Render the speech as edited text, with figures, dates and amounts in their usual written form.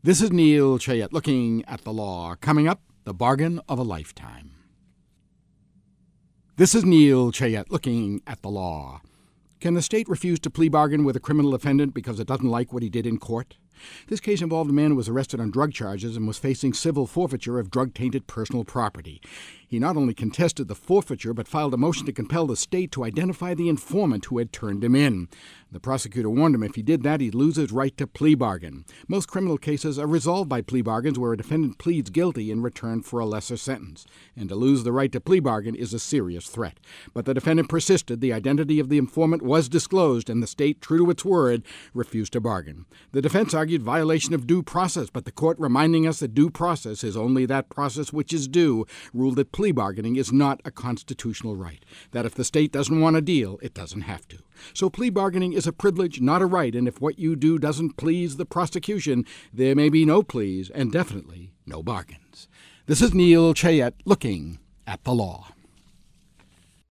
This is Neil Chayette looking at the law. Coming up, the bargain of a lifetime. This is Neil Chayette looking at the law. Can the state refuse to plea bargain with a criminal defendant because it doesn't like what he did in court? This case involved a man who was arrested on drug charges and was facing civil forfeiture of drug-tainted personal property. He not only contested the forfeiture, but filed a motion to compel the state to identify the informant who had turned him in. The prosecutor warned him if he did that, he'd lose his right to plea bargain. Most criminal cases are resolved by plea bargains where a defendant pleads guilty in return for a lesser sentence. And to lose the right to plea bargain is a serious threat. But the defendant persisted, the identity of the informant was disclosed, and the state, true to its word, refused to bargain. The defense argued violation of due process, but the court, reminding us that due process is only that process which is due, ruled that plea bargaining is not a constitutional right, that if the state doesn't want a deal, it doesn't have to. So plea bargaining is a privilege, not a right, and if what you do doesn't please the prosecution, there may be no pleas and definitely no bargains. This is Neil Chayette looking at the law.